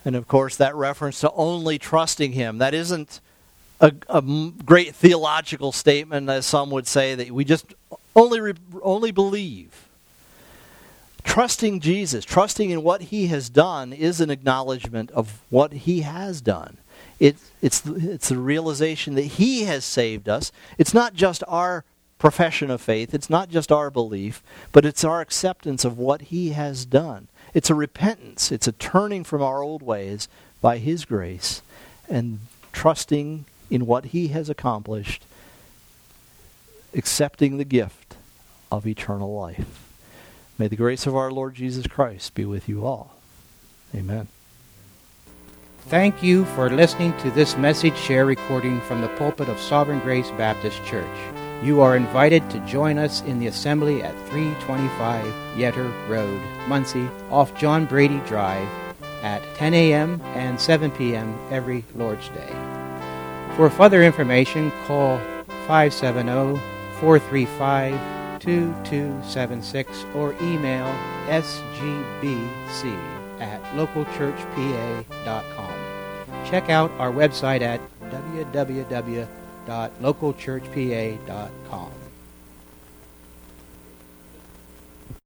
And of course, that reference to only trusting him, that isn't a, a great theological statement, as some would say, that we just only re, only believe. Trusting Jesus, trusting in what he has done, is an acknowledgement of what he has done. It, it's, it's the realization that he has saved us. It's not just our profession of faith, it's not just our belief, but it's our acceptance of what he has done. It's a repentance. It's a turning from our old ways by his grace and trusting in what he has accomplished, accepting the gift of eternal life. May the grace of our Lord Jesus Christ be with you all. Amen. Thank you for listening to this message share recording from the pulpit of Sovereign Grace Baptist Church. You are invited to join us in the assembly at three twenty-five Yetter Road, Muncie, off John Brady Drive at ten a.m. and seven p.m. every Lord's Day. For further information, call five seven zero, four three five, two two seven six or email s g b c at local church p a dot com. Check out our website at w w w dot local church p a dot com.